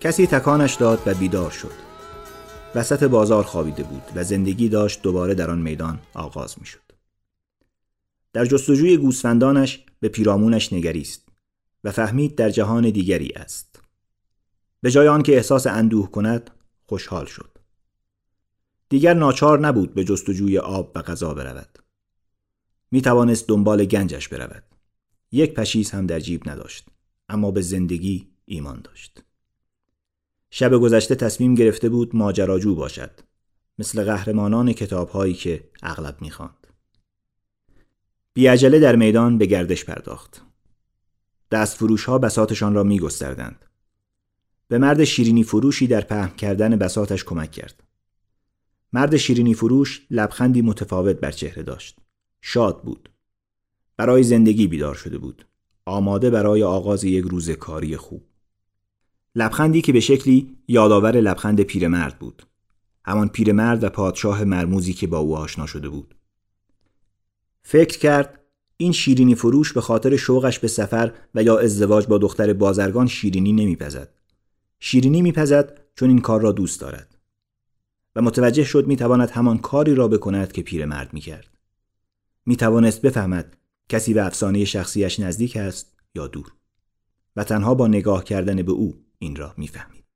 کسی تکانش داد و بیدار شد. وسط بازار خوابیده بود و زندگی داشت دوباره در آن میدان آغاز می شد. در جستجوی گوسفندانش به پیرامونش نگریست و فهمید در جهان دیگری است. به جای آن که احساس اندوه کند، خوشحال شد. دیگر ناچار نبود به جستجوی آب و غذا برود. می توانست دنبال گنجش برود. یک پشیز هم در جیب نداشت، اما به زندگی ایمان داشت. شب گذشته تصمیم گرفته بود ماجراجو باشد، مثل قهرمانان کتاب‌هایی که اغلب می‌خواند. بی‌عجله در میدان به گردش پرداخت. دستفروش‌ها بساطشان را می‌گستردند. به مرد شیرینی فروشی در پهن کردن بساطش کمک کرد. مرد شیرینی فروش لبخندی متفاوت بر چهره داشت. شاد بود. برای زندگی بیدار شده بود. آماده برای آغاز یک روز کاری خوب. لبخندی که به شکلی یادآور لبخند پیرمرد بود. همان پیرمرد و پادشاه مرموزی که با او آشنا شده بود. فکر کرد این شیرینی فروش به خاطر شوقش به سفر و یا ازدواج با دختر بازرگان شیرینی نمیپزد. شیرینی میپزد چون این کار را دوست دارد. و متوجه شد میتواند همان کاری را بکند که پیرمرد میکرد. میتوانست بفهمد کسی به افسانه شخصیش نزدیک است یا دور. و تنها با نگاه کردن به او این را میفهمید.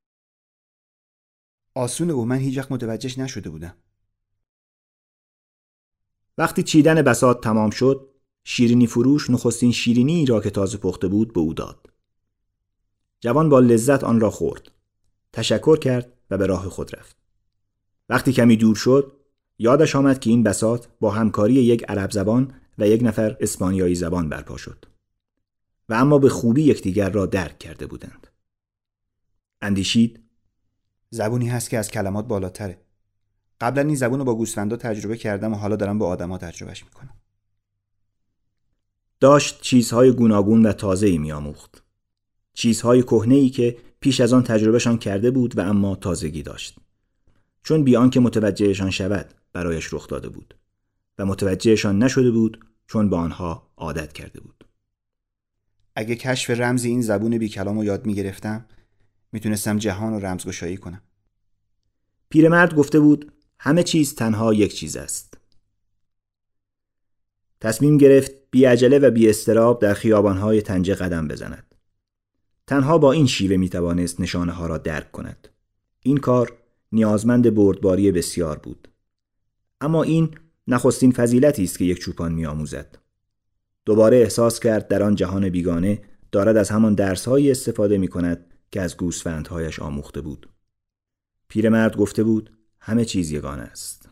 آسونه و من هیچ وقت متوجهش نشده بودم. وقتی چیدن بساط تمام شد، شیرینی فروش نخستین شیرینی را که تازه پخته بود به او داد. جوان با لذت آن را خورد. تشکر کرد و به راه خود رفت. وقتی کمی دور شد، یادش آمد که این بساط با همکاری یک عرب زبان و یک نفر اسپانیایی زبان برپا شد. و اما به خوبی یکدیگر را درک کرده بودند. اندیشید زبونی هست که از کلمات بالاتره. قبلا این زبون رو با گوسفندا تجربه کردم و حالا دارم با آدما تجربهش میکنم. داشت چیزهای گوناگون و تازه‌ای می‌آموخت. چیزهای کهنه‌ای که پیش از آن تجربهشان کرده بود و اما تازگی داشت. چون بی آنکه متوجهشان شود برایش رخ داده بود و متوجهشان نشده بود چون به آنها عادت کرده بود. اگه کشف رمز این زبون بی کلامو یاد میگرفتم، میتونستم جهان رو رمزگشایی کنم. پیرمرد گفته بود همه چیز تنها یک چیز است. تصمیم گرفت بی عجله و بی اضطراب در خیابان‌های طنجه قدم بزند. تنها با این شیوه میتوانست نشانه ها را درک کند. این کار نیازمند بردباری بسیار بود. اما این نخستین فضیلتی است که یک چوپان میآموزد. دوباره احساس کرد در آن جهان بیگانه دارد از همان درس‌هایی استفاده می‌کند که از گوسفندهایش آموخته بود. پیرمرد گفته بود همه چیز یگانه است.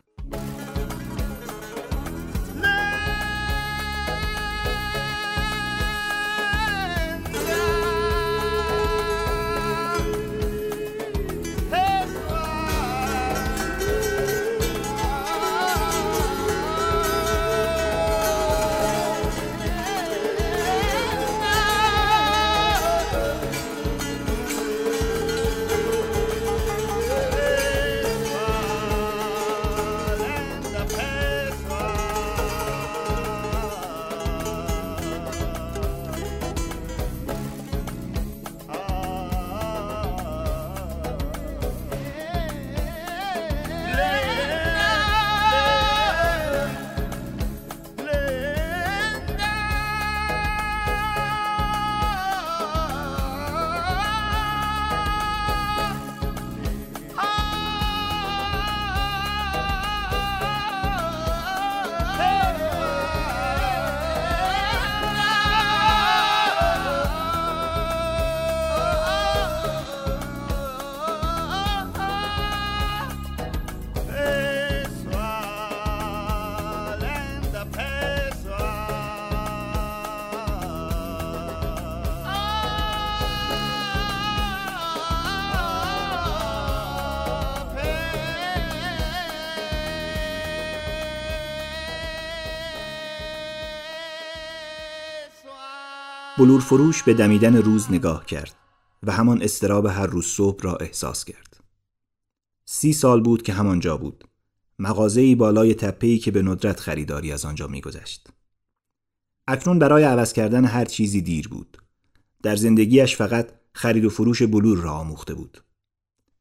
بلور فروش به دمیدن روز نگاه کرد و همان اضطراب هر روز صبح را احساس کرد. 30 سال بود که همانجا بود. مغازه‌ای بالای تپه‌ای که به ندرت خریداری از آنجا می‌گذشت. اکنون برای عوض کردن هر چیزی دیر بود. در زندگیش فقط خرید و فروش بلور را آموخته بود.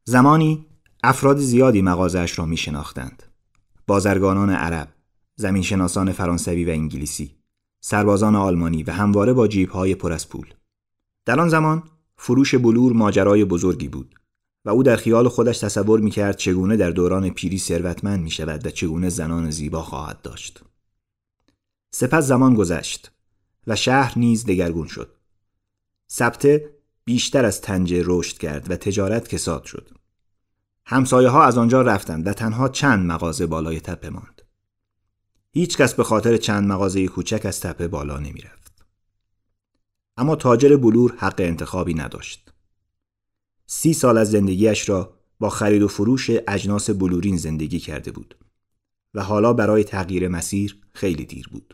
زمانی افراد زیادی مغازه‌اش را می شناختند. بازرگانان عرب، زمینشناسان فرانسوی و انگلیسی، سربازان آلمانی و همواره با جیب‌های پر از پول. در آن زمان فروش بلور ماجرای بزرگی بود و او در خیال خودش تصور می‌کرد چگونه در دوران پیری ثروتمند می‌شود و چگونه زنان زیبا خواهد داشت. سپس زمان گذشت و شهر نیز دگرگون شد. سبته بیشتر از طنجه رشد کرد و تجارت کساد شد. همسایه‌ها از آنجا رفتند و تنها چند مغازه بالای تپه ماند. هیچ کس به خاطر چند مغازه کوچک از تپه بالا نمی‌رفت. اما تاجر بلور حق انتخابی نداشت. 30 سال از زندگیش را با خرید و فروش اجناس بلورین زندگی کرده بود و حالا برای تغییر مسیر خیلی دیر بود.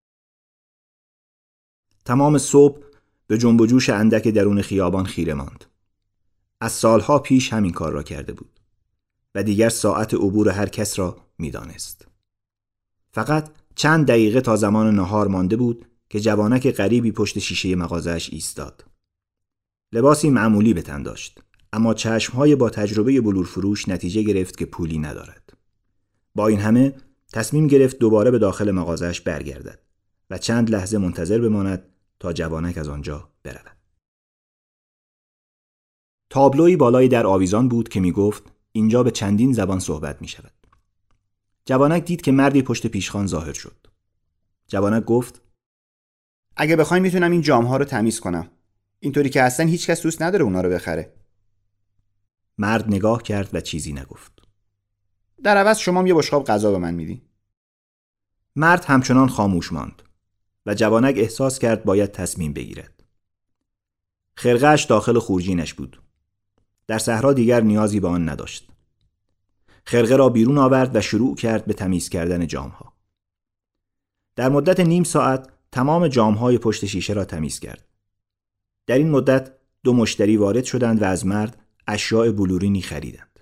تمام صبح به جنب و جوش اندک درون خیابان خیره ماند. از سالها پیش همین کار را کرده بود و دیگر ساعت عبور هر کس را می‌دانست. فقط چند دقیقه تا زمان نهار مانده بود که جوانک غریبی پشت شیشه مغازه‌اش ایستاد. لباسی معمولی به تن داشت، اما چشم‌های با تجربه بلور فروش نتیجه گرفت که پولی ندارد. با این همه تصمیم گرفت دوباره به داخل مغازه‌اش برگردد و چند لحظه منتظر بماند تا جوانک از آنجا برود. تابلویی بالای در آویزان بود که می‌گفت اینجا به چندین زبان صحبت می‌شود. جوانک دید که مردی پشت پیشخوان ظاهر شد. جوانک گفت: اگه بخواین میتونم این جام‌ها رو تمیز کنم. اینطوری که اصلا هیچ کس دوست نداره اونا رو بخره. مرد نگاه کرد و چیزی نگفت. در عوض شما یه بشقاب غذا به من میدی. مرد همچنان خاموش ماند و جوانک احساس کرد باید تصمیم بگیرد. خرقه‌اش داخل خورجینش بود. در صحرا دیگر نیازی به آن نداشت. خرقه را بیرون آورد و شروع کرد به تمیز کردن جام‌ها. در مدت نیم ساعت تمام جام‌های پشت شیشه را تمیز کرد. در این مدت 2 مشتری وارد شدند و از مرد اشیاء بلورینی خریدند.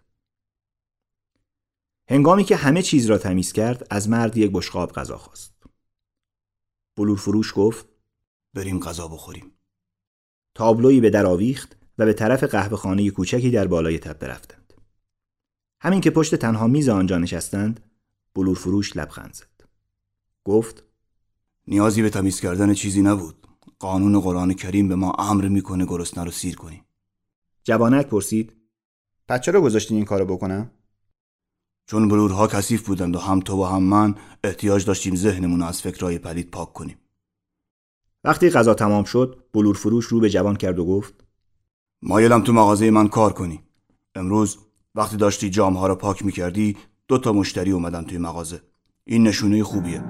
هنگامی که همه چیز را تمیز کرد، از مرد یک بشقاب غذا خواست. بلور فروش گفت: بریم غذا بخوریم. تابلویی به در آویخت و به طرف قهوه‌خانه کوچکی در بالای تپه رفتند. همین که پشت تنها میز آنجا نشستند، بلور فروش لبخند زد. گفت: نیازی به تمیز کردن چیزی نبود. قانون قرآن کریم به ما امر میکنه گرسنه رو سیر کنیم. جوانک پرسید: پس چرا گذاشتین این کارو بکنم؟ چون بلورها کثیف بودند و هم تو و هم من احتیاج داشتیم ذهنمون از فکرهای پلید پاک کنیم. وقتی غذا تمام شد، بلور فروش رو به جوان کرد و گفت: مایلم تو مغازه من کار کنی. امروز وقتی داشتی جام‌ها رو پاک می‌کردی 2 تا مشتری اومدن توی مغازه. این نشونه خوبیه.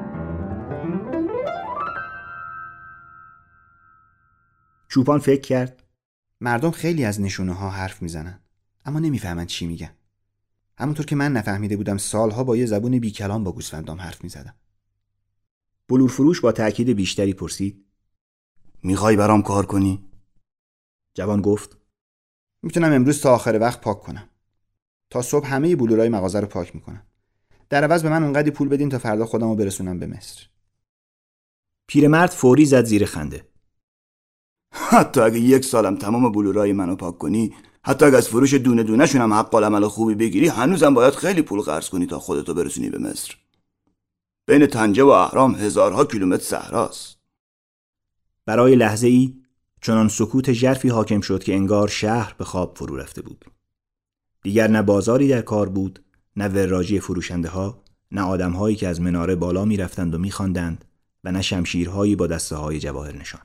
چوپان فکر کرد: مردم خیلی از نشونه ها حرف میزنن اما نمیفهمن چی میگن. همونطور که من نفهمیده بودم سالها با یه زبون بی کلام با گوسفندام حرف میزدم. بلور فروش با تأکید بیشتری پرسید: میخوای برام کار کنی؟ جوان گفت: میتونم امروز تا آخر وقت پاک کنم. تا صبح همه بلورای مغازه رو پاک میکنم. در عوض به من اونقدر پول بدین تا فردا خودمو برسونم به مصر. پیرمرد فوری زد زیر خنده. حتی اگه 1 سالم تمام بلورای منو پاک کنی، حتی اگه از فروش دونه دونه شونم حق العمل خوبی بگیری، هنوزم باید خیلی پول قرض کنی تا خودتو برسونی به مصر. بین طنجه و اهرام هزارها کیلومتر صحراست. برای لحظه ای چنان سکوت ژرفی حاکم شد که انگار شهر به خواب فرو رفته بود. دیگر نه بازاری در کار بود، نه وراجی فروشنده ها، نه آدم‌هایی که از مناره بالا می‌رفتند و می‌خواندند و نه شمشیرهایی با دسته‌های جواهر نشان.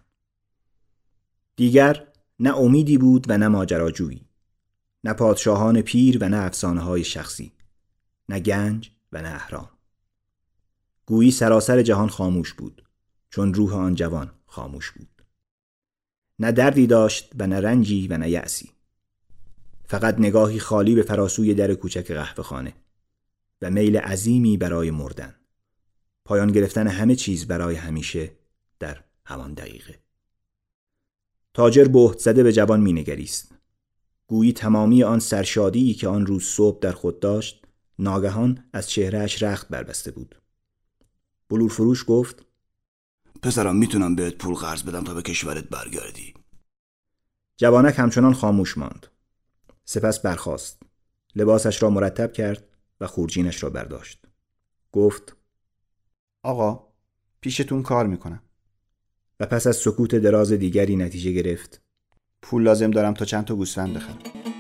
دیگر نه امیدی بود و نه ماجراجویی، نه پادشاهان پیر و نه افسانه‌های شخصی، نه گنج و نه اهرام. گویی سراسر جهان خاموش بود، چون روح آن جوان خاموش بود. نه دردی داشت و نه رنجی و نه یأسی. فقط نگاهی خالی به فراسوی در کوچک قهوه‌خانه و میل عظیمی برای مردن. پایان گرفتن همه چیز برای همیشه در همان دقیقه. تاجر بهت زده به جوان مینگریست. گویی تمامی آن سرشادی که آن روز صبح در خود داشت ناگهان از چهرهش رخت بربسته بود. بلور فروش گفت: پسرم میتونم بهت پول قرض بدم تا به کشورت برگردی. جوانک همچنان خاموش ماند. سپس برخاست. لباسش را مرتب کرد و خورجینش را برداشت. گفت: آقا، پیشتون کار میکنم. و پس از سکوت دراز دیگری نتیجه گرفت: پول لازم دارم تا چند تا گوسفند بخرم.